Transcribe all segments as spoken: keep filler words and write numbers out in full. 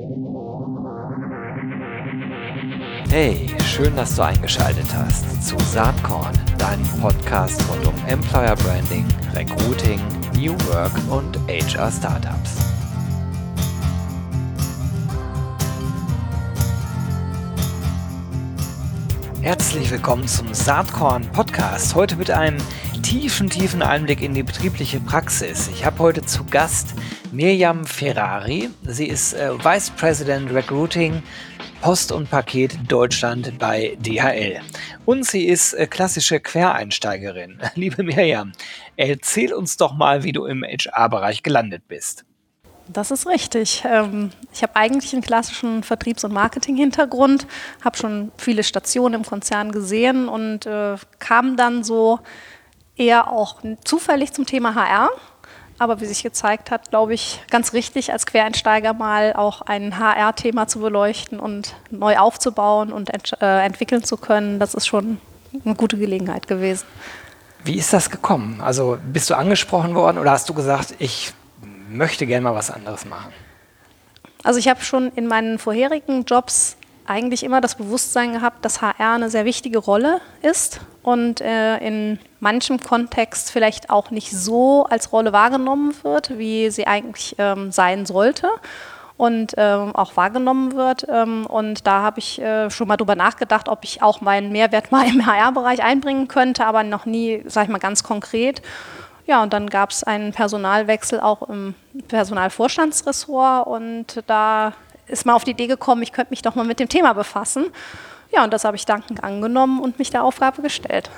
Hey, schön, dass du eingeschaltet hast zu Saatkorn, deinem Podcast rund um Employer Branding, Recruiting, New Work und H R Startups. Herzlich willkommen zum Saatkorn Podcast. Heute mit einem tiefen, tiefen Einblick in die betriebliche Praxis. Ich habe heute zu Gast Mirjam Ferrari. Sie ist äh, Vice President Recruiting, Post und Paket Deutschland bei D H L. Und sie ist äh, klassische Quereinsteigerin. Liebe Mirjam, erzähl uns doch mal, wie du im H R-Bereich gelandet bist. Das ist richtig. Ich habe eigentlich einen klassischen Vertriebs- und Marketing-Hintergrund, habe schon viele Stationen im Konzern gesehen und äh, kam dann so eher auch zufällig zum Thema H R. Aber wie sich gezeigt hat, glaube ich, ganz richtig, als Quereinsteiger mal auch ein H R-Thema zu beleuchten und neu aufzubauen und ent- äh, entwickeln zu können. Das ist schon eine gute Gelegenheit gewesen. Wie ist das gekommen? Also bist du angesprochen worden oder hast du gesagt, ich möchte gerne mal was anderes machen? Also ich habe schon in meinen vorherigen Jobs eigentlich immer das Bewusstsein gehabt, dass H R eine sehr wichtige Rolle ist und äh, in manchem Kontext vielleicht auch nicht so als Rolle wahrgenommen wird, wie sie eigentlich ähm, sein sollte und ähm, auch wahrgenommen wird. Ähm, und da habe ich äh, schon mal drüber nachgedacht, ob ich auch meinen Mehrwert mal im H R-Bereich einbringen könnte, aber noch nie, sage ich mal, ganz konkret. Ja, und dann gab es einen Personalwechsel auch im Personalvorstandsressort und da ist mal auf die Idee gekommen, ich könnte mich doch mal mit dem Thema befassen. Ja, und das habe ich dankend angenommen und mich der Aufgabe gestellt.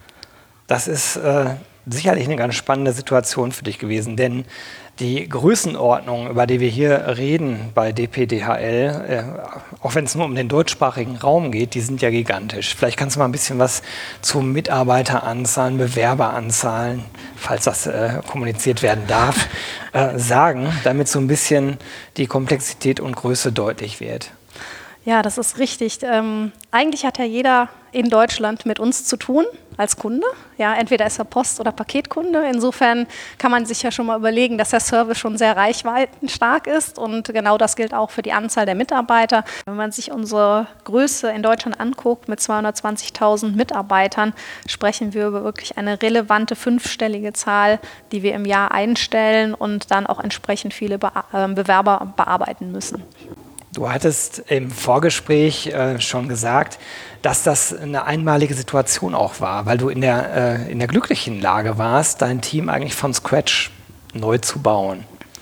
Das ist äh, sicherlich eine ganz spannende Situation für dich gewesen, denn die Größenordnung, über die wir hier reden bei D P D H L, äh, auch wenn es nur um den deutschsprachigen Raum geht, die sind ja gigantisch. Vielleicht kannst du mal ein bisschen was zu Mitarbeiteranzahlen, Bewerberanzahlen, falls das äh, kommuniziert werden darf, äh, sagen, damit so ein bisschen die Komplexität und Größe deutlich wird. Ja, das ist richtig. Ähm, eigentlich hat ja jeder in Deutschland mit uns zu tun als Kunde. Ja, entweder ist er Post- oder Paketkunde. Insofern kann man sich ja schon mal überlegen, dass der Service schon sehr reichweitenstark ist und genau das gilt auch für die Anzahl der Mitarbeiter. Wenn man sich unsere Größe in Deutschland anguckt mit zweihundertzwanzigtausend Mitarbeitern, sprechen wir über wirklich eine relevante fünfstellige Zahl, die wir im Jahr einstellen und dann auch entsprechend viele Be- äh, Bewerber bearbeiten müssen. Du hattest im Vorgespräch äh, schon gesagt, dass das eine einmalige Situation auch war, weil du in der, äh, in der glücklichen Lage warst, dein Team eigentlich von Scratch neu zu bauen.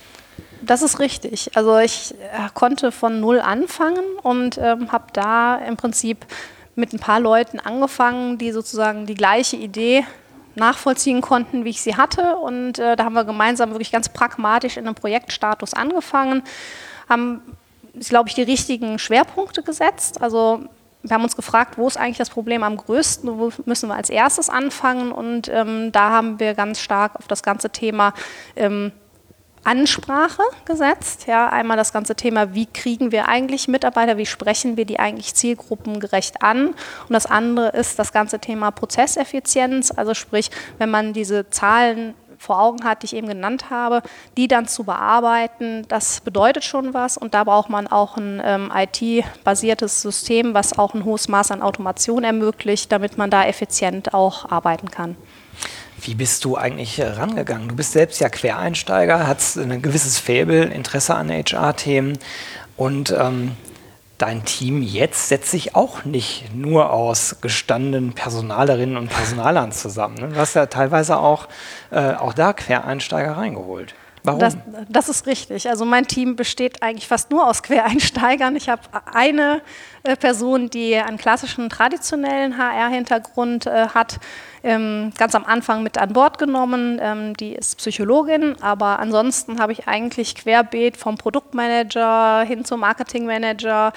Das ist richtig. Also ich äh, konnte von null anfangen und ähm, habe da im Prinzip mit ein paar Leuten angefangen, die sozusagen die gleiche Idee nachvollziehen konnten, wie ich sie hatte. Und äh, da haben wir gemeinsam wirklich ganz pragmatisch in einem Projektstatus angefangen, haben ist, glaube ich, die richtigen Schwerpunkte gesetzt. Also wir haben uns gefragt, wo ist eigentlich das Problem am größten, wo müssen wir als erstes anfangen und ähm, da haben wir ganz stark auf das ganze Thema ähm, Ansprache gesetzt. Ja, einmal das ganze Thema, wie kriegen wir eigentlich Mitarbeiter, wie sprechen wir die eigentlich zielgruppengerecht an und das andere ist das ganze Thema Prozesseffizienz, also sprich, wenn man diese Zahlen vor Augen hat, die ich eben genannt habe, die dann zu bearbeiten, das bedeutet schon was und da braucht man auch ein ähm, I T-basiertes System, was auch ein hohes Maß an Automation ermöglicht, damit man da effizient auch arbeiten kann. Wie bist du eigentlich rangegangen? Du bist selbst ja Quereinsteiger, hast ein gewisses Faible, Interesse an H R-Themen und ähm, dein Team jetzt setzt sich auch nicht nur aus gestandenen Personalerinnen und Personalern zusammen. Ne? Du hast ja teilweise auch, äh, auch da Quereinsteiger reingeholt. Warum? Das, das ist richtig. Also mein Team besteht eigentlich fast nur aus Quereinsteigern. Ich habe eine äh, Person, die einen klassischen, traditionellen H R-Hintergrund äh, hat, ähm, ganz am Anfang mit an Bord genommen. Ähm, die ist Psychologin, aber ansonsten habe ich eigentlich querbeet vom Produktmanager hin zum Marketingmanager,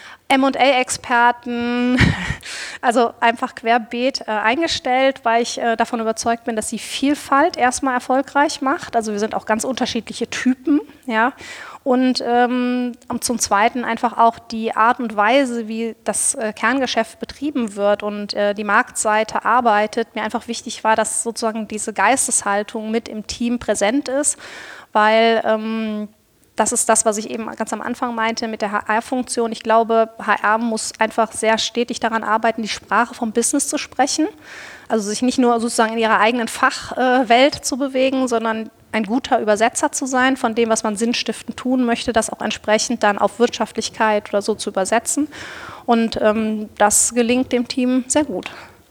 M und A-Experten, also einfach querbeet äh, eingestellt, weil ich äh, davon überzeugt bin, dass die Vielfalt erstmal erfolgreich macht. Also wir sind auch ganz unterschiedliche Typen, ja. Und ähm, zum Zweiten einfach auch die Art und Weise, wie das äh, Kerngeschäft betrieben wird und äh, die Marktseite arbeitet, mir einfach wichtig war, dass sozusagen diese Geisteshaltung mit im Team präsent ist, weil ähm, das ist das, was ich eben ganz am Anfang meinte mit der H R-Funktion. Ich glaube, H R muss einfach sehr stetig daran arbeiten, die Sprache vom Business zu sprechen. Also sich nicht nur sozusagen in ihrer eigenen Fachwelt zu bewegen, sondern ein guter Übersetzer zu sein von dem, was man sinnstiftend tun möchte, das auch entsprechend dann auf Wirtschaftlichkeit oder so zu übersetzen. Und ähm, das gelingt dem Team sehr gut.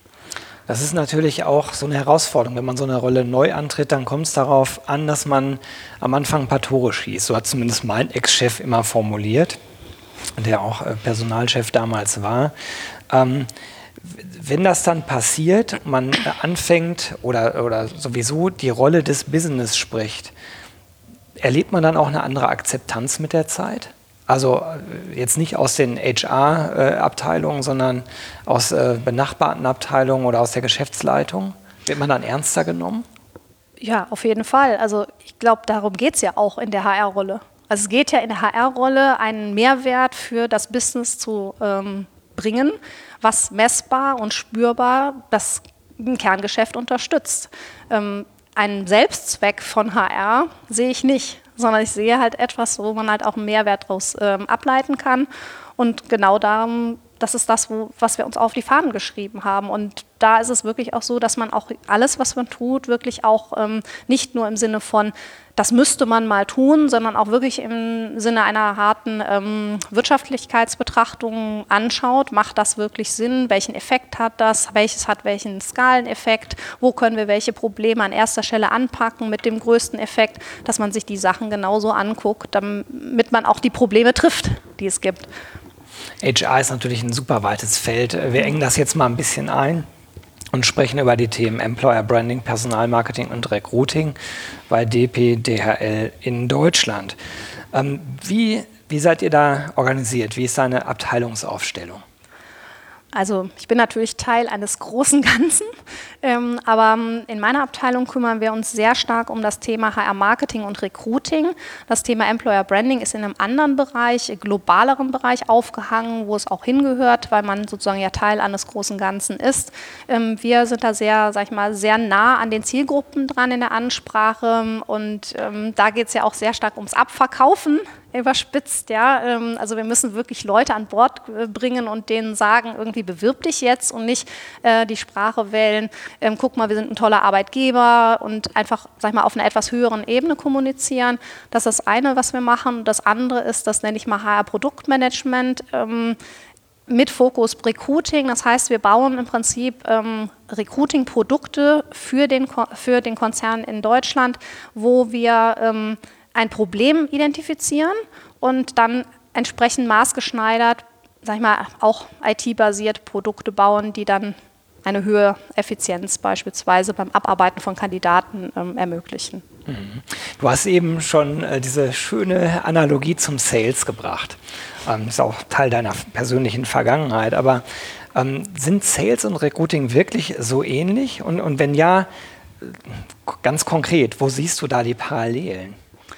Das ist natürlich auch so eine Herausforderung. Wenn man so eine Rolle neu antritt, dann kommt es darauf an, dass man am Anfang ein paar Tore schießt. So hat zumindest mein Ex-Chef immer formuliert, der auch äh, Personalchef damals war. Ähm, wenn das dann passiert, man äh, anfängt oder, oder sowieso die Rolle des Business spricht, erlebt man dann auch eine andere Akzeptanz mit der Zeit? Also jetzt nicht aus den H R-Abteilungen, sondern aus äh, benachbarten Abteilungen oder aus der Geschäftsleitung? Wird man dann ernster genommen? Ja, auf jeden Fall. Also ich glaube, darum geht es ja auch in der H R-Rolle. Also es geht ja in der H R-Rolle, einen Mehrwert für das Business zu ähm, bringen, was messbar und spürbar das Kerngeschäft unterstützt. Ähm, einen Selbstzweck von H R sehe ich nicht, sondern ich sehe halt etwas, wo man halt auch einen Mehrwert daraus ähm, ableiten kann. Und genau darum, das ist das, wo, was wir uns auf die Fahnen geschrieben haben. Und da ist es wirklich auch so, dass man auch alles, was man tut, wirklich auch ähm, nicht nur im Sinne von, das müsste man mal tun, sondern auch wirklich im Sinne einer harten ähm, Wirtschaftlichkeitsbetrachtung anschaut. Macht das wirklich Sinn? Welchen Effekt hat das? Welches hat welchen Skaleneffekt? Wo können wir welche Probleme an erster Stelle anpacken mit dem größten Effekt, dass man sich die Sachen genauso anguckt, damit man auch die Probleme trifft, die es gibt. H R ist natürlich ein super weites Feld. Wir engen das jetzt mal ein bisschen ein und sprechen über die Themen Employer Branding, Personalmarketing und Recruiting bei D P D H L in Deutschland. Ähm, wie, wie seid ihr da organisiert? Wie ist deine Abteilungsaufstellung? Also ich bin natürlich Teil eines großen Ganzen, ähm, aber in meiner Abteilung kümmern wir uns sehr stark um das Thema H R-Marketing und Recruiting. Das Thema Employer Branding ist in einem anderen Bereich, globaleren Bereich aufgehangen, wo es auch hingehört, weil man sozusagen ja Teil eines großen Ganzen ist. Ähm, wir sind da sehr, sag ich mal, sehr nah an den Zielgruppen dran in der Ansprache und ähm, da geht es ja auch sehr stark ums Abverkaufen. Überspitzt, ja. Also wir müssen wirklich Leute an Bord bringen und denen sagen, irgendwie bewirb dich jetzt und nicht äh, die Sprache wählen, ähm, guck mal, wir sind ein toller Arbeitgeber und einfach, sag ich mal, auf einer etwas höheren Ebene kommunizieren. Das ist das eine, was wir machen. Das andere ist, das nenne ich mal H R-Produktmanagement ähm, mit Fokus Recruiting. Das heißt, wir bauen im Prinzip ähm, Recruiting-Produkte für den, für den Konzern in Deutschland, wo wir ähm, ein Problem identifizieren und dann entsprechend maßgeschneidert, sag ich mal, auch I T-basiert Produkte bauen, die dann eine höhere Effizienz beispielsweise beim Abarbeiten von Kandidaten ähm, ermöglichen. Du hast eben schon äh, diese schöne Analogie zum Sales gebracht. Ähm, ist auch Teil deiner persönlichen Vergangenheit, aber ähm, sind Sales und Recruiting wirklich so ähnlich? Und, und wenn ja, ganz konkret, wo siehst du da die Parallelen?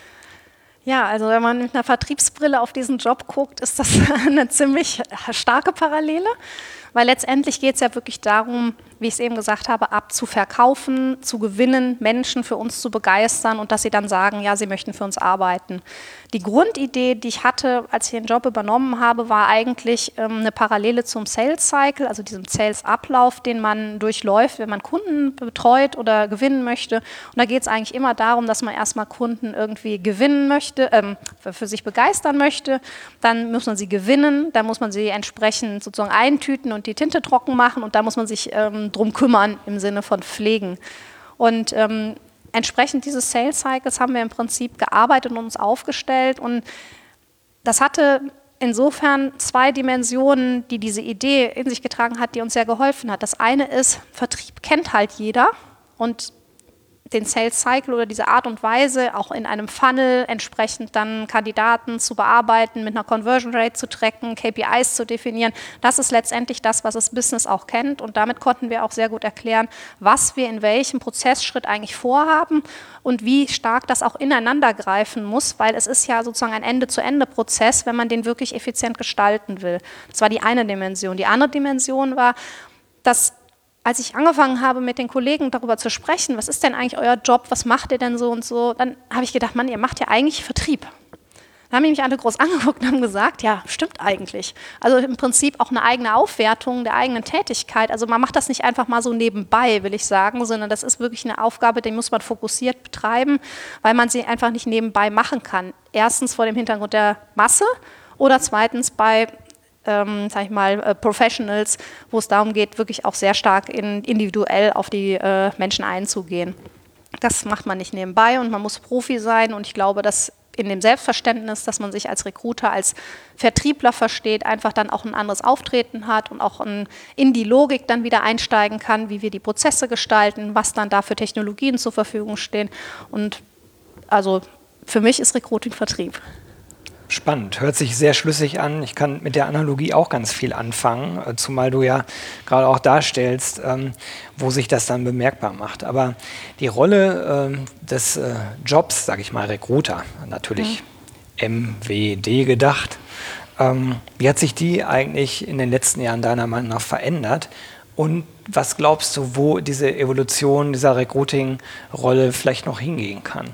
Ja, also wenn man mit einer Vertriebsbrille auf diesen Job guckt, ist das eine ziemlich starke Parallele, weil letztendlich geht es ja wirklich darum, wie ich es eben gesagt habe, abzuverkaufen, zu gewinnen, Menschen für uns zu begeistern und dass sie dann sagen, ja, sie möchten für uns arbeiten. Die Grundidee, die ich hatte, als ich den Job übernommen habe, war eigentlich ähm, eine Parallele zum Sales Cycle, also diesem Sales-Ablauf, den man durchläuft, wenn man Kunden betreut oder gewinnen möchte. Und da geht es eigentlich immer darum, dass man erstmal Kunden irgendwie gewinnen möchte, ähm, für, für sich begeistern möchte. Dann muss man sie gewinnen, dann muss man sie entsprechend sozusagen eintüten und die Tinte trocken machen und da muss man sich ähm, drum kümmern im Sinne von pflegen. Und ähm, entsprechend dieses Sales Cycles haben wir im Prinzip gearbeitet und uns aufgestellt und das hatte insofern zwei Dimensionen, die diese Idee in sich getragen hat, die uns sehr geholfen hat. Das eine ist, Vertrieb kennt halt jeder und den Sales Cycle oder diese Art und Weise, auch in einem Funnel entsprechend dann Kandidaten zu bearbeiten, mit einer Conversion Rate zu tracken, K P Is zu definieren, das ist letztendlich das, was das Business auch kennt und damit konnten wir auch sehr gut erklären, was wir in welchem Prozessschritt eigentlich vorhaben und wie stark das auch ineinander greifen muss, weil es ist ja sozusagen ein Ende-zu-Ende-Prozess, wenn man den wirklich effizient gestalten will. Das war die eine Dimension. Die andere Dimension war, dass als ich angefangen habe, mit den Kollegen darüber zu sprechen, was ist denn eigentlich euer Job, was macht ihr denn so und so, dann habe ich gedacht, Mann, ihr macht ja eigentlich Vertrieb. Dann haben die mich alle groß angeguckt und haben gesagt, ja, stimmt eigentlich. Also im Prinzip auch eine eigene Aufwertung der eigenen Tätigkeit. Also man macht das nicht einfach mal so nebenbei, will ich sagen, sondern das ist wirklich eine Aufgabe, die muss man fokussiert betreiben, weil man sie einfach nicht nebenbei machen kann. Erstens vor dem Hintergrund der Masse oder zweitens bei Ähm, sag ich mal, äh, Professionals, wo es darum geht, wirklich auch sehr stark in, individuell auf die äh, Menschen einzugehen. Das macht man nicht nebenbei und man muss Profi sein und ich glaube, dass in dem Selbstverständnis, dass man sich als Recruiter, als Vertriebler versteht, einfach dann auch ein anderes Auftreten hat und auch ein, in die Logik dann wieder einsteigen kann, wie wir die Prozesse gestalten, was dann da für Technologien zur Verfügung stehen und also für mich ist Recruiting Vertrieb. Spannend, hört sich sehr schlüssig an. Ich kann mit der Analogie auch ganz viel anfangen, zumal du ja gerade auch darstellst, ähm, wo sich das dann bemerkbar macht. Aber die Rolle ähm, des äh, Jobs, sage ich mal, Recruiter, natürlich mhm. M W D gedacht, ähm, wie hat sich die eigentlich in den letzten Jahren deiner Meinung nach verändert? Und was glaubst du, wo diese Evolution dieser Recruiting-Rolle vielleicht noch hingehen kann?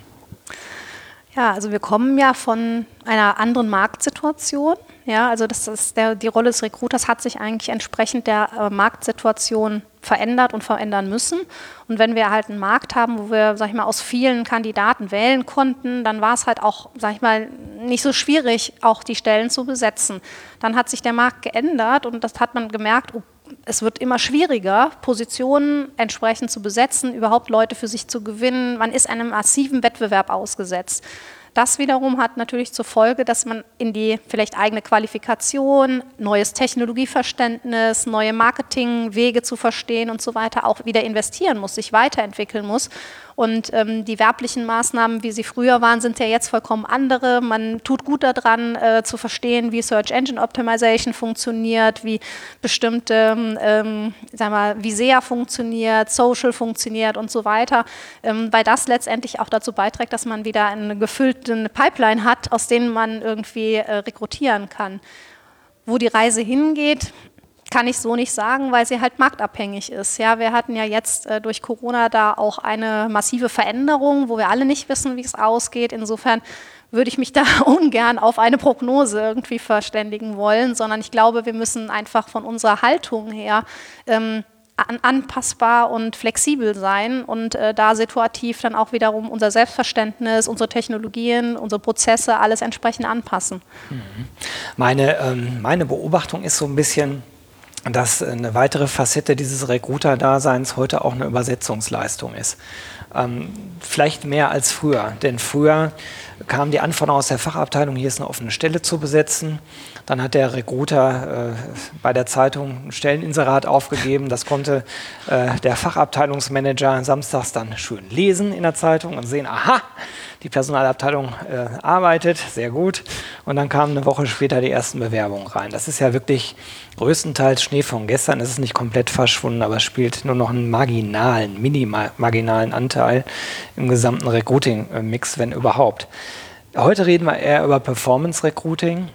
Ja, also wir kommen ja von einer anderen Marktsituation. Ja, also das ist der, die Rolle des Recruiters hat sich eigentlich entsprechend der äh, Marktsituation verändert und verändern müssen. Und wenn wir halt einen Markt haben, wo wir, sag ich mal, aus vielen Kandidaten wählen konnten, dann war es halt auch, sag ich mal, nicht so schwierig, auch die Stellen zu besetzen. Dann hat sich der Markt geändert und das hat man gemerkt, oh, es wird immer schwieriger, Positionen entsprechend zu besetzen, überhaupt Leute für sich zu gewinnen. Man ist einem massiven Wettbewerb ausgesetzt. Das wiederum hat natürlich zur Folge, dass man in die vielleicht eigene Qualifikation, neues Technologieverständnis, neue Marketingwege zu verstehen und so weiter auch wieder investieren muss, sich weiterentwickeln muss. Und ähm, die werblichen Maßnahmen, wie sie früher waren, sind ja jetzt vollkommen andere. Man tut gut daran, äh, zu verstehen, wie Search Engine Optimization funktioniert, wie bestimmte, ähm, sagen wir, wie S E A funktioniert, Social funktioniert und so weiter, ähm, weil das letztendlich auch dazu beiträgt, dass man wieder eine gefüllte Pipeline hat, aus denen man irgendwie äh, rekrutieren kann. Wo die Reise hingeht, kann ich so nicht sagen, weil sie halt marktabhängig ist. Ja, wir hatten ja jetzt äh, durch Corona da auch eine massive Veränderung, wo wir alle nicht wissen, wie es ausgeht. Insofern würde ich mich da ungern auf eine Prognose irgendwie verständigen wollen, sondern ich glaube, wir müssen einfach von unserer Haltung her ähm, an, anpassbar und flexibel sein und äh, da situativ dann auch wiederum unser Selbstverständnis, unsere Technologien, unsere Prozesse, alles entsprechend anpassen. Mhm. Meine, ähm, meine Beobachtung ist so ein bisschen, dass eine weitere Facette dieses Recruiter-Daseins heute auch eine Übersetzungsleistung ist. Ähm, vielleicht mehr als früher, denn früher kam die Anforderung aus der Fachabteilung, hier ist eine offene Stelle zu besetzen. Dann hat der Recruiter äh, bei der Zeitung ein Stelleninserat aufgegeben. Das konnte äh, der Fachabteilungsmanager samstags dann schön lesen in der Zeitung und sehen, aha, die Personalabteilung äh, arbeitet, sehr gut. Und dann kamen eine Woche später die ersten Bewerbungen rein. Das ist ja wirklich größtenteils Schnee von gestern. Es ist nicht komplett verschwunden, aber es spielt nur noch einen marginalen, mini-marginalen Anteil im gesamten Recruiting-Mix, wenn überhaupt. Heute reden wir eher über Performance-Recruiting.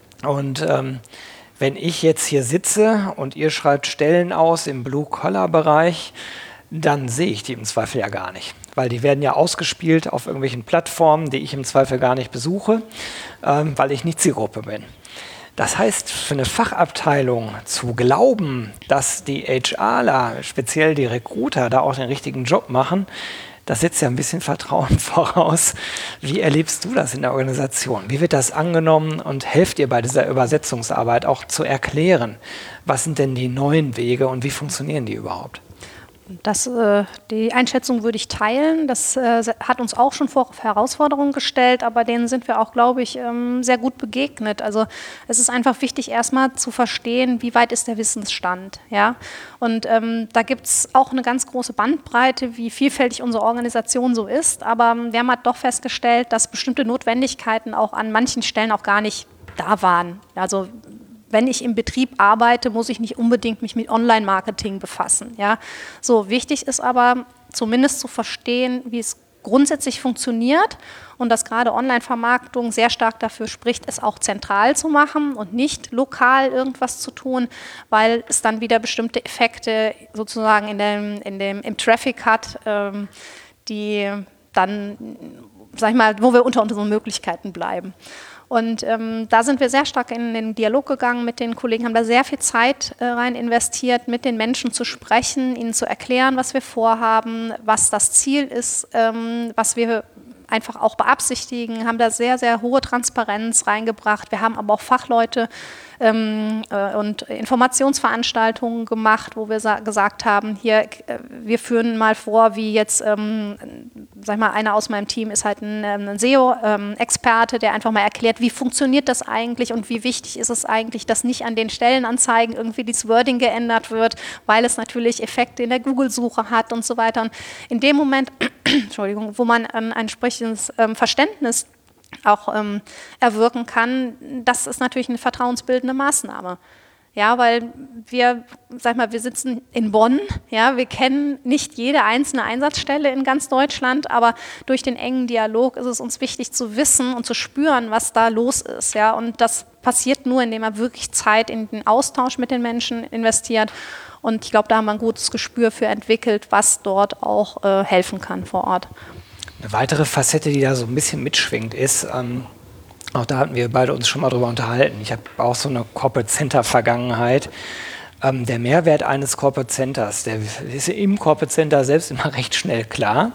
Und ähm, wenn ich jetzt hier sitze und ihr schreibt Stellen aus im Blue-Collar-Bereich, dann sehe ich die im Zweifel ja gar nicht. Weil die werden ja ausgespielt auf irgendwelchen Plattformen, die ich im Zweifel gar nicht besuche, ähm, weil ich nicht Zielgruppe bin. Das heißt, für eine Fachabteilung zu glauben, dass die HRler, speziell die Recruiter, da auch den richtigen Job machen, das setzt ja ein bisschen Vertrauen voraus. Wie erlebst du das in der Organisation? Wie wird das angenommen und helft ihr bei dieser Übersetzungsarbeit auch zu erklären, was sind denn die neuen Wege und wie funktionieren die überhaupt? Das, äh, die Einschätzung würde ich teilen. Das äh, hat uns auch schon vor Herausforderungen gestellt, aber denen sind wir auch, glaube ich, ähm, sehr gut begegnet. Also es ist einfach wichtig, erstmal zu verstehen, wie weit ist der Wissensstand. Ja? Und ähm, da gibt es auch eine ganz große Bandbreite, wie vielfältig unsere Organisation so ist. Aber wir haben halt doch festgestellt, dass bestimmte Notwendigkeiten auch an manchen Stellen auch gar nicht da waren. Also wenn ich im Betrieb arbeite, muss ich nicht unbedingt mich mit Online-Marketing befassen. Ja? So, wichtig ist aber zumindest zu verstehen, wie es grundsätzlich funktioniert und dass gerade Online-Vermarktung sehr stark dafür spricht, es auch zentral zu machen und nicht lokal irgendwas zu tun, weil es dann wieder bestimmte Effekte sozusagen in dem, in dem, im Traffic hat, ähm, die dann, sag ich mal, wo wir unter unseren Möglichkeiten bleiben. Und ähm, da sind wir sehr stark in den Dialog gegangen mit den Kollegen, haben da sehr viel Zeit äh, rein investiert, mit den Menschen zu sprechen, ihnen zu erklären, was wir vorhaben, was das Ziel ist, ähm, was wir einfach auch beabsichtigen, haben da sehr, sehr hohe Transparenz reingebracht. Wir haben aber auch Fachleute ähm, äh, und Informationsveranstaltungen gemacht, wo wir gesagt haben, hier, äh, wir führen mal vor, wie jetzt, ähm, sag ich mal, einer aus meinem Team ist halt ein, ein S E O-Experte, ähm, der einfach mal erklärt, wie funktioniert das eigentlich und wie wichtig ist es eigentlich, dass nicht an den Stellenanzeigen irgendwie das Wording geändert wird, weil es natürlich Effekte in der Google-Suche hat und so weiter. Und in dem Moment, Entschuldigung, wo man ähm, ein entsprechendes ähm, Verständnis auch ähm, erwirken kann, das ist natürlich eine vertrauensbildende Maßnahme. Ja, weil wir, sag mal, wir sitzen in Bonn, ja, wir kennen nicht jede einzelne Einsatzstelle in ganz Deutschland, aber durch den engen Dialog ist es uns wichtig zu wissen und zu spüren, was da los ist, ja, und das passiert nur, indem man wirklich Zeit in den Austausch mit den Menschen investiert. Und ich glaube, da haben wir ein gutes Gespür für entwickelt, was dort auch äh, helfen kann vor Ort. Eine weitere Facette, die da so ein bisschen mitschwingt, ist, ähm, auch da hatten wir beide uns schon mal drüber unterhalten. Ich habe auch so eine Corporate Center Vergangenheit. Ähm, der Mehrwert eines Corporate Centers, der ist im Corporate Center selbst immer recht schnell klar.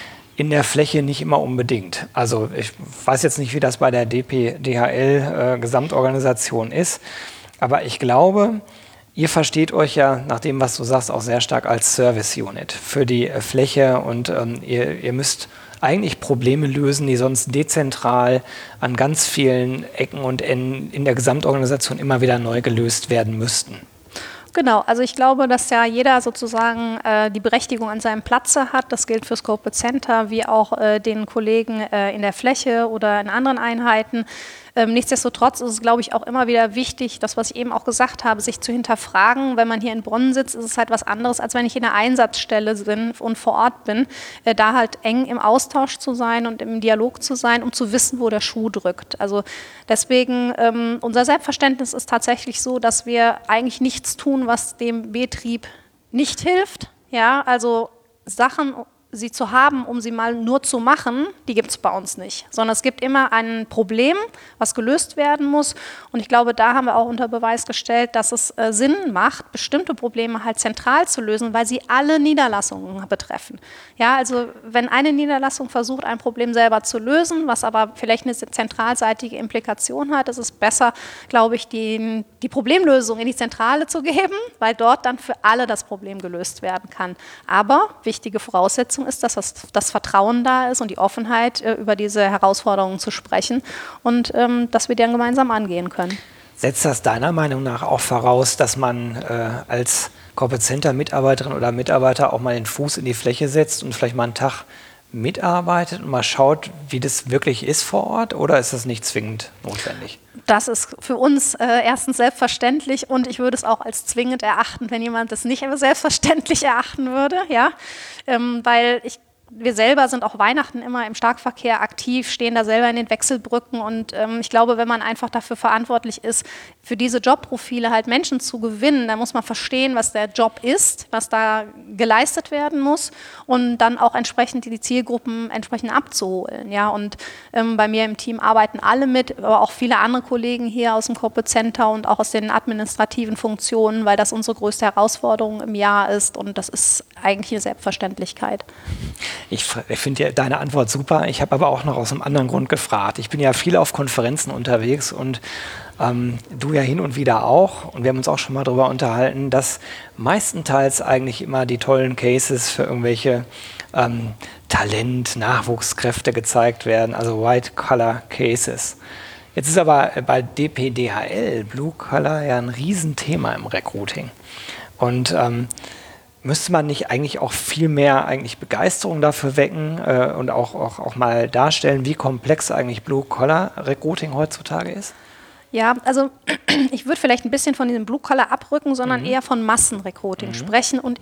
In der Fläche nicht immer unbedingt. Also ich weiß jetzt nicht, wie das bei der D P D H L-Gesamtorganisation äh, ist, aber ich glaube, ihr versteht euch ja, nach dem, was du sagst, auch sehr stark als Service-Unit für die äh, Fläche und ähm, ihr, ihr müsst eigentlich Probleme lösen, die sonst dezentral an ganz vielen Ecken und Enden in der Gesamtorganisation immer wieder neu gelöst werden müssten. Genau, also ich glaube, dass ja jeder sozusagen äh, die Berechtigung an seinem Platze hat. Das gilt fürs Corporate Center wie auch äh, den Kollegen äh, in der Fläche oder in anderen Einheiten. Ähm, nichtsdestotrotz ist es, glaube ich, auch immer wieder wichtig, das, was ich eben auch gesagt habe, sich zu hinterfragen. Wenn man hier in Bonn sitzt, ist es halt was anderes, als wenn ich in einer Einsatzstelle bin und vor Ort bin. Äh, da halt eng im Austausch zu sein und im Dialog zu sein, um zu wissen, wo der Schuh drückt. Also deswegen, ähm, unser Selbstverständnis ist tatsächlich so, dass wir eigentlich nichts tun, was dem Betrieb nicht hilft. Ja, also Sachen, sie zu haben, um sie mal nur zu machen, die gibt es bei uns nicht. Sondern es gibt immer ein Problem, was gelöst werden muss. Und ich glaube, da haben wir auch unter Beweis gestellt, dass es äh, Sinn macht, bestimmte Probleme halt zentral zu lösen, weil sie alle Niederlassungen betreffen. Ja, also wenn eine Niederlassung versucht, ein Problem selber zu lösen, was aber vielleicht eine zentralseitige Implikation hat, ist es besser, glaube ich, die, die Problemlösung in die Zentrale zu geben, weil dort dann für alle das Problem gelöst werden kann. Aber wichtige Voraussetzung ist, dass das, das Vertrauen da ist und die Offenheit, äh, über diese Herausforderungen zu sprechen und ähm, dass wir die dann gemeinsam angehen können. Setzt das deiner Meinung nach auch voraus, dass man äh, als Corporate Center Mitarbeiterin oder Mitarbeiter auch mal den Fuß in die Fläche setzt und vielleicht mal einen Tag mitarbeitet und mal schaut, wie das wirklich ist vor Ort, oder ist das nicht zwingend notwendig? Das ist für uns äh, erstens selbstverständlich und ich würde es auch als zwingend erachten, wenn jemand das nicht selbstverständlich erachten würde, ja, ähm, weil ich wir selber sind auch Weihnachten immer im Starkverkehr aktiv, stehen da selber in den Wechselbrücken und ähm, ich glaube, wenn man einfach dafür verantwortlich ist, für diese Jobprofile halt Menschen zu gewinnen, dann muss man verstehen, was der Job ist, was da geleistet werden muss und dann auch entsprechend die Zielgruppen entsprechend abzuholen. Ja? Und ähm, bei mir im Team arbeiten alle mit, aber auch viele andere Kollegen hier aus dem Corporate Center und auch aus den administrativen Funktionen, weil das unsere größte Herausforderung im Jahr ist und das ist eigentlich eine Selbstverständlichkeit. Ich, ich finde ja deine Antwort super. Ich habe aber auch noch aus einem anderen Grund gefragt. Ich bin ja viel auf Konferenzen unterwegs und ähm, du ja hin und wieder auch. Und wir haben uns auch schon mal darüber unterhalten, dass meistenteils eigentlich immer die tollen Cases für irgendwelche ähm, Talent-, Nachwuchskräfte gezeigt werden, also White-Collar-Cases. Jetzt ist aber bei D P D H L, Blue Collar, ja ein Riesenthema im Recruiting. Und ähm, müsste man nicht eigentlich auch viel mehr eigentlich Begeisterung dafür wecken äh, und auch, auch, auch mal darstellen, wie komplex eigentlich Blue-Collar-Recruiting heutzutage ist? Ja, also ich würde vielleicht ein bisschen von diesem Blue-Collar abrücken, sondern mhm. eher von Massenrecruiting mhm. sprechen und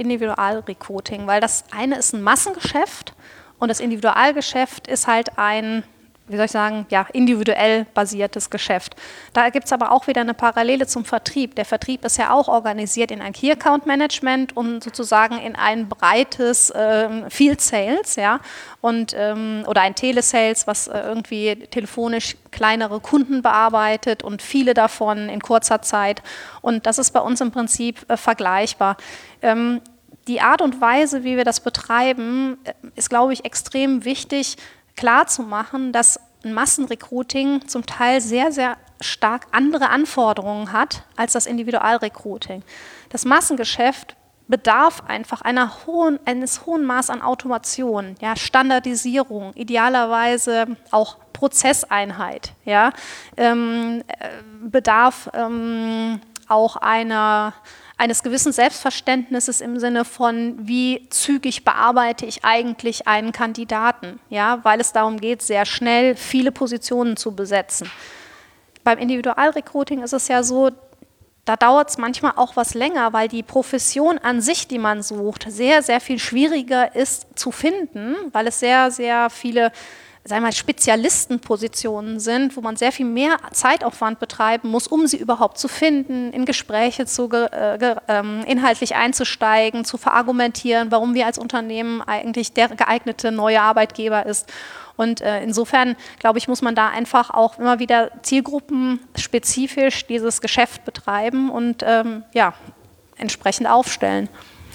Individualrecruiting, weil das eine ist ein Massengeschäft und das Individualgeschäft ist halt ein wie soll ich sagen, ja, individuell basiertes Geschäft. Da gibt es aber auch wieder eine Parallele zum Vertrieb. Der Vertrieb ist ja auch organisiert in ein Key Account Management und sozusagen in ein breites ähm, Field Sales, ja, und, ähm, oder ein Telesales, was äh, irgendwie telefonisch kleinere Kunden bearbeitet und viele davon in kurzer Zeit. Und das ist bei uns im Prinzip äh, vergleichbar. Ähm, die Art und Weise, wie wir das betreiben, ist, glaube ich, extrem wichtig, klar zu machen, dass ein Massenrecruiting zum Teil sehr, sehr stark andere Anforderungen hat als das Individualrecruiting. Das Massengeschäft bedarf einfach einer hohen, eines hohen Maß an Automation, ja, Standardisierung, idealerweise auch Prozesseinheit, ja, ähm, bedarf ähm, auch einer eines gewissen Selbstverständnisses im Sinne von, wie zügig bearbeite ich eigentlich einen Kandidaten, ja, weil es darum geht, sehr schnell viele Positionen zu besetzen. Beim Individualrecruiting ist es ja so, da dauert es manchmal auch was länger, weil die Profession an sich, die man sucht, sehr, sehr viel schwieriger ist zu finden, weil es sehr, sehr viele, sagen wir mal, Spezialistenpositionen sind, wo man sehr viel mehr Zeitaufwand betreiben muss, um sie überhaupt zu finden, in Gespräche zu, äh, äh, inhaltlich einzusteigen, zu verargumentieren, warum wir als Unternehmen eigentlich der geeignete neue Arbeitgeber ist. Und äh, insofern, glaube ich, muss man da einfach auch immer wieder zielgruppenspezifisch dieses Geschäft betreiben und ähm, ja, entsprechend aufstellen.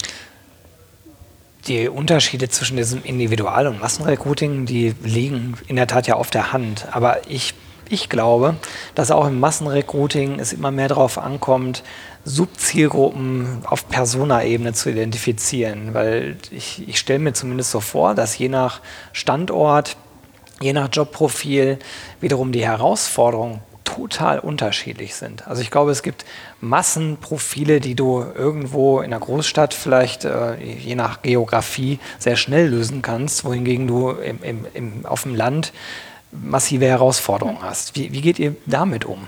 Die Unterschiede zwischen diesem Individual- und Massenrecruiting, die liegen in der Tat ja auf der Hand. Aber ich, ich glaube, dass auch im Massenrecruiting es immer mehr darauf ankommt, Subzielgruppen auf Persona-Ebene zu identifizieren. Weil ich, ich stelle mir zumindest so vor, dass je nach Standort, je nach Jobprofil wiederum die Herausforderungen total unterschiedlich sind. Also ich glaube, es gibt Massenprofile, die du irgendwo in der Großstadt vielleicht äh, je nach Geografie sehr schnell lösen kannst, wohingegen du im, im, im, auf dem Land massive Herausforderungen hast. Wie, wie geht ihr damit um?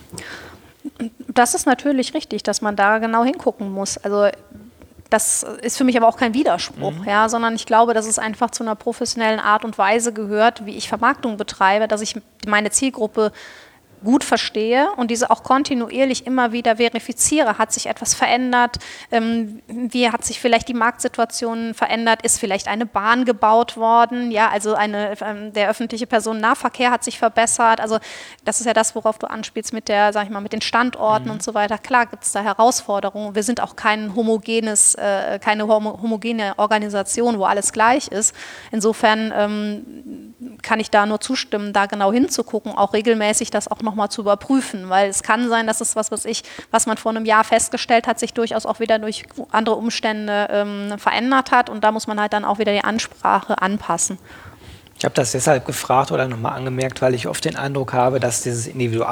Das ist natürlich richtig, dass man da genau hingucken muss. Also das ist für mich aber auch kein Widerspruch, mhm. ja, sondern ich glaube, dass es einfach zu einer professionellen Art und Weise gehört, wie ich Vermarktung betreibe, dass ich meine Zielgruppe gut verstehe und diese auch kontinuierlich immer wieder verifiziere. Hat sich etwas verändert? Ähm, wie hat sich vielleicht die Marktsituation verändert? Ist vielleicht eine Bahn gebaut worden? Ja, also eine, ähm, der öffentliche Personennahverkehr hat sich verbessert. Also das ist ja das, worauf du anspielst mit der, sag ich mal, mit den Standorten mhm. und so weiter. Klar gibt es da Herausforderungen. Wir sind auch kein homogenes, äh, keine homo homogene Organisation, wo alles gleich ist. Insofern ähm, kann ich da nur zustimmen, da genau hinzugucken, auch regelmäßig das auch noch mal zu überprüfen, weil es kann sein, dass es was, was ich, was man vor einem Jahr festgestellt hat, sich durchaus auch wieder durch andere Umstände ähm, verändert hat und da muss man halt dann auch wieder die Ansprache anpassen. Ich habe das deshalb gefragt oder nochmal angemerkt, weil ich oft den Eindruck habe, dass dieses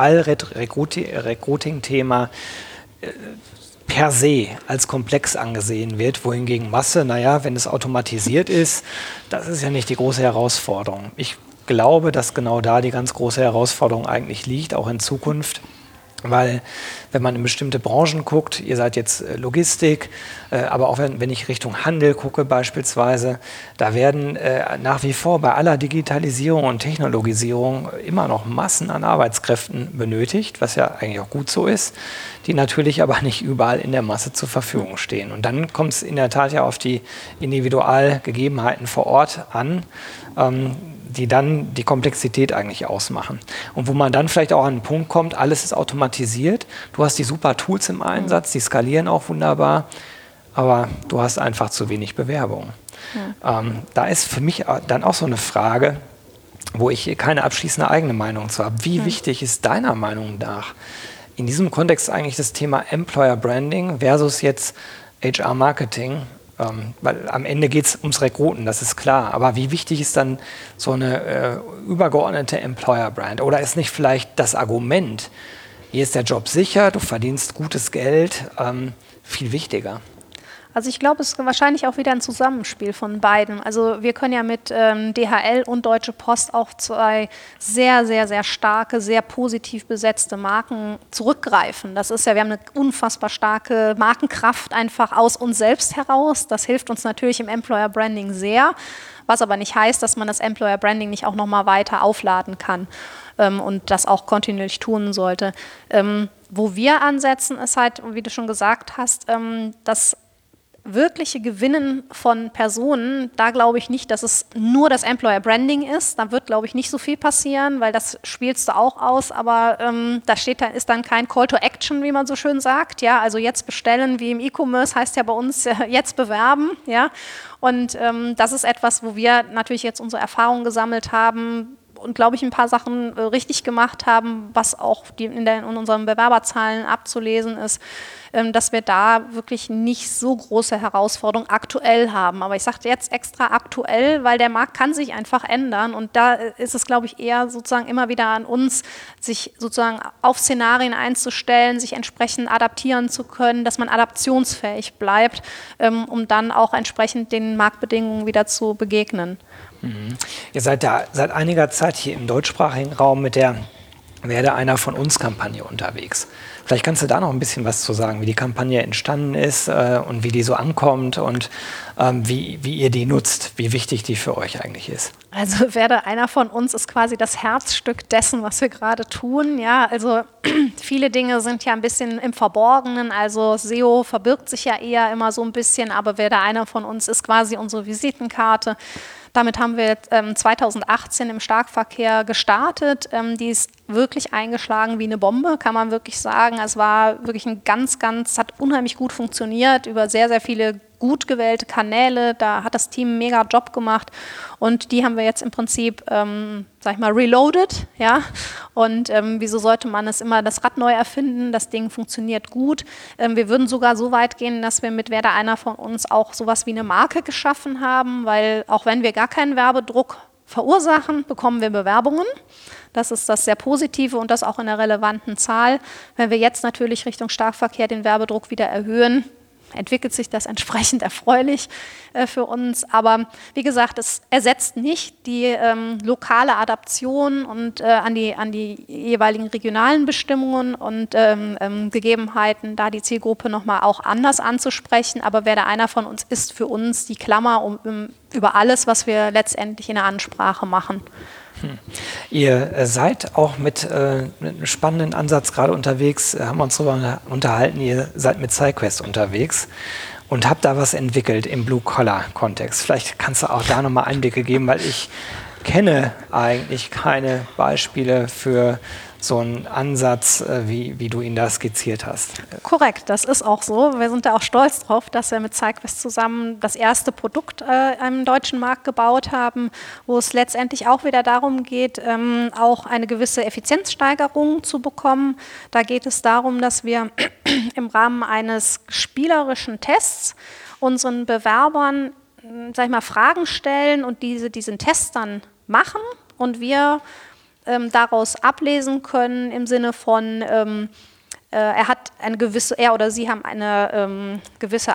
Individual-Recruiting-Thema äh, per se als komplex angesehen wird, wohingegen Masse, naja, wenn es automatisiert ist, das ist ja nicht die große Herausforderung. Ich glaube, dass genau da die ganz große Herausforderung eigentlich liegt, auch in Zukunft. Weil wenn man in bestimmte Branchen guckt, ihr seid jetzt äh, Logistik, äh, aber auch wenn, wenn ich Richtung Handel gucke beispielsweise, da werden äh, nach wie vor bei aller Digitalisierung und Technologisierung immer noch Massen an Arbeitskräften benötigt, was ja eigentlich auch gut so ist, die natürlich aber nicht überall in der Masse zur Verfügung stehen. Und dann kommt es in der Tat ja auf die Individualgegebenheiten vor Ort an, ähm, die dann die Komplexität eigentlich ausmachen. Und wo man dann vielleicht auch an den Punkt kommt, alles ist automatisiert, du hast die super Tools im Einsatz, die skalieren auch wunderbar, aber du hast einfach zu wenig Bewerbungen. Ja. Ähm, da ist für mich dann auch so eine Frage, wo ich keine abschließende eigene Meinung zu habe. Wie ja. wichtig ist deiner Meinung nach in diesem Kontext eigentlich das Thema Employer Branding versus jetzt H R Marketing? Ähm, weil am Ende geht es ums Rekruten, das ist klar. Aber wie wichtig ist dann so eine äh, übergeordnete Employer-Brand? Oder ist nicht vielleicht das Argument, hier ist der Job sicher, du verdienst gutes Geld, ähm, viel wichtiger? Also ich glaube, es ist wahrscheinlich auch wieder ein Zusammenspiel von beiden. Also wir können ja mit ähm, D H L und Deutsche Post auf zwei sehr, sehr, sehr starke, sehr positiv besetzte Marken zurückgreifen. Das ist ja, wir haben eine unfassbar starke Markenkraft einfach aus uns selbst heraus. Das hilft uns natürlich im Employer Branding sehr, was aber nicht heißt, dass man das Employer Branding nicht auch nochmal weiter aufladen kann ähm, und das auch kontinuierlich tun sollte. Ähm, wo wir ansetzen, ist halt, wie du schon gesagt hast, ähm, dass wirkliche Gewinnen von Personen, da glaube ich nicht, dass es nur das Employer Branding ist. Da wird, glaube ich, nicht so viel passieren, weil das spielst du auch aus, aber ähm, da steht, da ist dann kein Call to Action, wie man so schön sagt. Ja, also jetzt bestellen, wie im E-Commerce heißt ja bei uns äh, jetzt bewerben. Ja, und ähm, das ist etwas, wo wir natürlich jetzt unsere Erfahrungen gesammelt haben und, glaube ich, ein paar Sachen äh, richtig gemacht haben, was auch die in, der, in unseren Bewerberzahlen abzulesen ist, ähm, dass wir da wirklich nicht so große Herausforderungen aktuell haben. Aber ich sagte jetzt extra aktuell, weil der Markt kann sich einfach ändern und da ist es, glaube ich, eher sozusagen immer wieder an uns, sich sozusagen auf Szenarien einzustellen, sich entsprechend adaptieren zu können, dass man adaptionsfähig bleibt, ähm, um dann auch entsprechend den Marktbedingungen wieder zu begegnen. Mhm. Ihr seid da seit einiger Zeit hier im deutschsprachigen Raum mit der Werde einer von uns Kampagne unterwegs. Vielleicht kannst du da noch ein bisschen was zu sagen, wie die Kampagne entstanden ist äh, und wie die so ankommt und ähm, wie, wie ihr die nutzt, wie wichtig die für euch eigentlich ist. Also Werde einer von uns ist quasi das Herzstück dessen, was wir gerade tun. Ja, also viele Dinge sind ja ein bisschen im Verborgenen, also S E O verbirgt sich ja eher immer so ein bisschen, aber Werde einer von uns ist quasi unsere Visitenkarte. Damit haben wir ähm, zweitausendachtzehn im Starkverkehr gestartet. Ähm, die ist wirklich eingeschlagen wie eine Bombe, kann man wirklich sagen. Es war wirklich ein ganz, ganz, hat unheimlich gut funktioniert über sehr, sehr viele gut gewählte Kanäle. Da hat das Team einen mega Job gemacht und die haben wir jetzt im Prinzip, ähm, sag ich mal, reloaded. Ja? Und ähm, wieso sollte man es immer das Rad neu erfinden? Das Ding funktioniert gut. Ähm, wir würden sogar so weit gehen, dass wir mit Werde einer von uns auch sowas wie eine Marke geschaffen haben, weil auch wenn wir gar keinen Werbedruck verursachen, bekommen wir Bewerbungen. Das ist das sehr Positive und das auch in einer relevanten Zahl. Wenn wir jetzt natürlich Richtung Starkverkehr den Werbedruck wieder erhöhen, entwickelt sich das entsprechend erfreulich äh, für uns. Aber wie gesagt, es ersetzt nicht die ähm, lokale Adaption und äh, an, die, an die jeweiligen regionalen Bestimmungen und ähm, ähm, Gegebenheiten, da die Zielgruppe nochmal auch anders anzusprechen. Aber Werde einer von uns ist für uns die Klammer um, um, über alles, was wir letztendlich in der Ansprache machen. Hm. Ihr seid auch mit, äh, mit einem spannenden Ansatz gerade unterwegs, haben wir uns darüber unterhalten, ihr seid mit SciQuest unterwegs und habt da was entwickelt im Blue-Collar-Kontext. Vielleicht kannst du auch da nochmal Einblicke geben, weil ich kenne eigentlich keine Beispiele für so einen Ansatz, wie, wie du ihn da skizziert hast. Korrekt, das ist auch so. Wir sind da auch stolz drauf, dass wir mit SciQuest zusammen das erste Produkt äh, im deutschen Markt gebaut haben, wo es letztendlich auch wieder darum geht, ähm, auch eine gewisse Effizienzsteigerung zu bekommen. Da geht es darum, dass wir im Rahmen eines spielerischen Tests unseren Bewerbern, sag ich mal, Fragen stellen und diese diesen Test dann machen und wir ähm, daraus ablesen können im Sinne von ähm, äh, er hat eine gewisse, er oder sie haben eine ähm, gewisse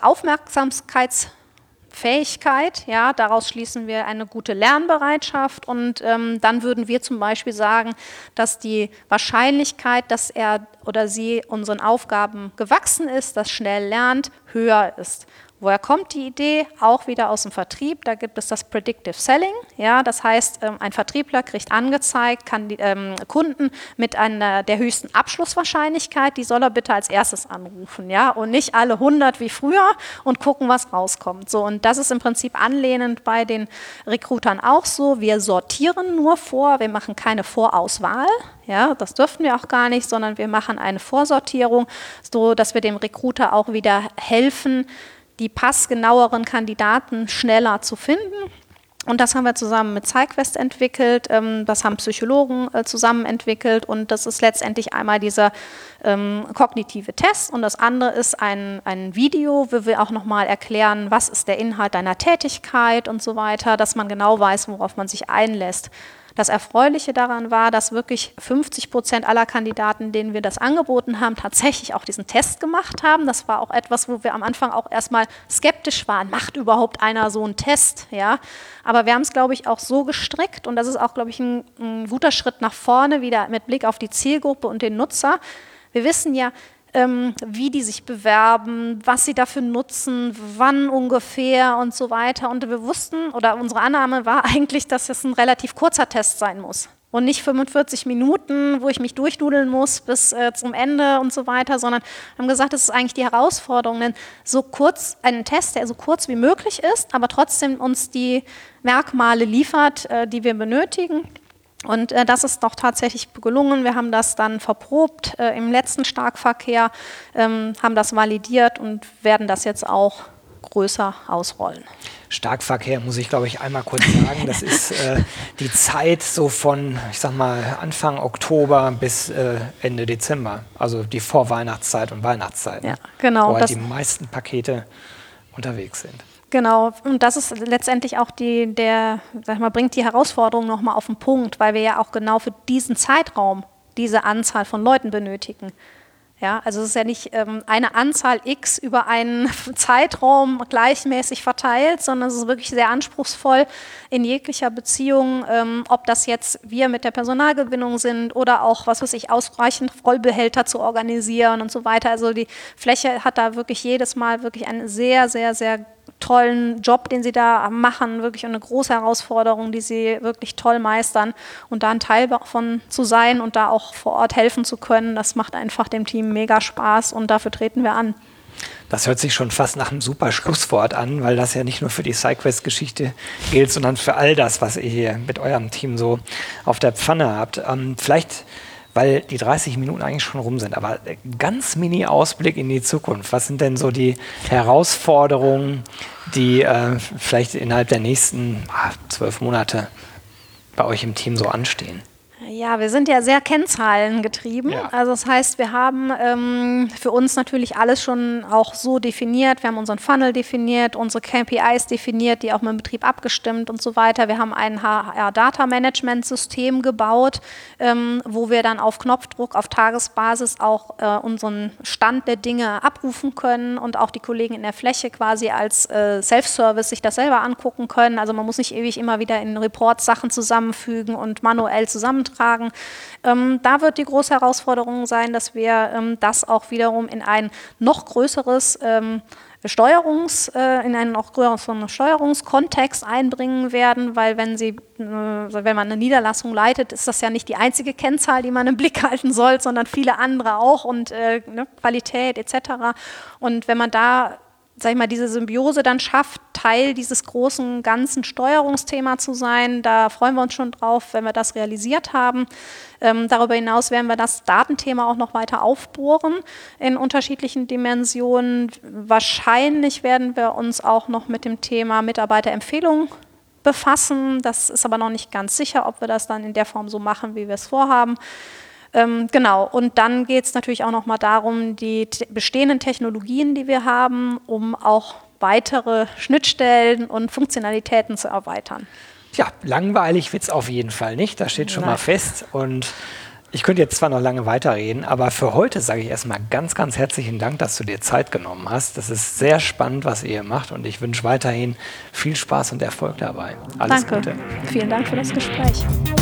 Aufmerksamkeitsfähigkeit, ja, daraus schließen wir eine gute Lernbereitschaft und ähm, dann würden wir zum Beispiel sagen, dass die Wahrscheinlichkeit, dass er oder sie unseren Aufgaben gewachsen ist, das schnell lernt, höher ist. Woher kommt die Idee? Auch wieder aus dem Vertrieb. Da gibt es das Predictive Selling. Ja, das heißt, ein Vertriebler kriegt angezeigt, kann die ähm, Kunden mit einer der höchsten Abschlusswahrscheinlichkeit, die soll er bitte als erstes anrufen, ja, und nicht alle hundert wie früher und gucken, was rauskommt. So, und das ist im Prinzip anlehnend bei den Recruitern auch so. Wir sortieren nur vor, wir machen keine Vorauswahl. Ja, das dürften wir auch gar nicht, sondern wir machen eine Vorsortierung, so dass wir dem Recruiter auch wieder helfen, die passgenaueren Kandidaten schneller zu finden. Und das haben wir zusammen mit SciQuest entwickelt, das haben Psychologen zusammen entwickelt und das ist letztendlich einmal dieser ähm, kognitive Test und das andere ist ein, ein Video, wo wir auch nochmal erklären, was ist der Inhalt deiner Tätigkeit und so weiter, dass man genau weiß, worauf man sich einlässt. Das Erfreuliche daran war, dass wirklich fünfzig Prozent aller Kandidaten, denen wir das angeboten haben, tatsächlich auch diesen Test gemacht haben. Das war auch etwas, wo wir am Anfang auch erstmal skeptisch waren. Macht überhaupt einer so einen Test? Ja? Aber wir haben es, glaube ich, auch so gestrickt und das ist auch, glaube ich, ein, ein guter Schritt nach vorne, wieder mit Blick auf die Zielgruppe und den Nutzer. Wir wissen ja, wie die sich bewerben, was sie dafür nutzen, wann ungefähr und so weiter. Und wir wussten, oder unsere Annahme war eigentlich, dass es ein relativ kurzer Test sein muss. Und nicht fünfundvierzig Minuten, wo ich mich durchnudeln muss bis äh, zum Ende und so weiter, sondern wir haben gesagt, das ist eigentlich die Herausforderung, denn so kurz, einen Test, der so kurz wie möglich ist, aber trotzdem uns die Merkmale liefert, äh, die wir benötigen. Und äh, das ist doch tatsächlich gelungen. Wir haben das dann verprobt äh, im letzten Starkverkehr, ähm, haben das validiert und werden das jetzt auch größer ausrollen. Starkverkehr muss ich, glaube ich, einmal kurz sagen. Das ist äh, die Zeit so von, ich sag mal, Anfang Oktober bis äh, Ende Dezember. Also die Vorweihnachtszeit und Weihnachtszeit. Ja, genau. Wo halt die meisten Pakete unterwegs sind. Genau, und das ist letztendlich auch die, der, sag ich mal, bringt die Herausforderung nochmal auf den Punkt, weil wir ja auch genau für diesen Zeitraum diese Anzahl von Leuten benötigen. Ja, also es ist ja nicht ähm, eine Anzahl X über einen Zeitraum gleichmäßig verteilt, sondern es ist wirklich sehr anspruchsvoll in jeglicher Beziehung, ähm, ob das jetzt wir mit der Personalgewinnung sind oder auch, was weiß ich, ausreichend Rollbehälter zu organisieren und so weiter. Also die Fläche hat da wirklich jedes Mal wirklich einen sehr, sehr, sehr tollen Job, den sie da machen, wirklich eine große Herausforderung, die sie wirklich toll meistern und da ein Teil davon zu sein und da auch vor Ort helfen zu können, das macht einfach dem Team mega Spaß und dafür treten wir an. Das hört sich schon fast nach einem super Schlusswort an, weil das ja nicht nur für die SideQuest-Geschichte gilt, sondern für all das, was ihr hier mit eurem Team so auf der Pfanne habt. Ähm, vielleicht weil die dreißig Minuten eigentlich schon rum sind. Aber ganz mini Ausblick in die Zukunft. Was sind denn so die Herausforderungen, die äh, vielleicht innerhalb der nächsten ah, zwölf Monate bei euch im Team so anstehen? Ja, wir sind ja sehr kennzahlengetrieben. Ja. Also das heißt, wir haben ähm, für uns natürlich alles schon auch so definiert. Wir haben unseren Funnel definiert, unsere K P Is definiert, die auch mit dem Betrieb abgestimmt und so weiter. Wir haben ein H R-Data-Management-System gebaut, ähm, wo wir dann auf Knopfdruck, auf Tagesbasis auch äh, unseren Stand der Dinge abrufen können und auch die Kollegen in der Fläche quasi als äh, Self-Service sich das selber angucken können. Also man muss nicht ewig immer wieder in Reports Sachen zusammenfügen und manuell zusammentragen. Ähm, da wird die große Herausforderung sein, dass wir ähm, das auch wiederum in ein noch größeres ähm, Steuerungs, äh, in einen noch größeren Steuerungskontext einbringen werden, weil wenn Sie, äh, wenn man eine Niederlassung leitet, ist das ja nicht die einzige Kennzahl, die man im Blick halten soll, sondern viele andere auch und äh, ne, Qualität et cetera. Und wenn man da, sag ich mal, diese Symbiose dann schafft, Teil dieses großen ganzen Steuerungsthema zu sein. Da freuen wir uns schon drauf, wenn wir das realisiert haben. Ähm, darüber hinaus werden wir das Datenthema auch noch weiter aufbohren in unterschiedlichen Dimensionen. Wahrscheinlich werden wir uns auch noch mit dem Thema Mitarbeiterempfehlungen befassen. Das ist aber noch nicht ganz sicher, ob wir das dann in der Form so machen, wie wir es vorhaben. Ähm, genau, und dann geht es natürlich auch noch mal darum, die te- bestehenden Technologien, die wir haben, um auch weitere Schnittstellen und Funktionalitäten zu erweitern. Tja, langweilig wird es auf jeden Fall nicht, das steht schon Nein. mal fest. Und ich könnte jetzt zwar noch lange weiterreden, aber für heute sage ich erstmal ganz, ganz herzlichen Dank, dass du dir Zeit genommen hast. Das ist sehr spannend, was ihr hier macht und ich wünsche weiterhin viel Spaß und Erfolg dabei. Alles Danke. Gute. Vielen Dank für das Gespräch.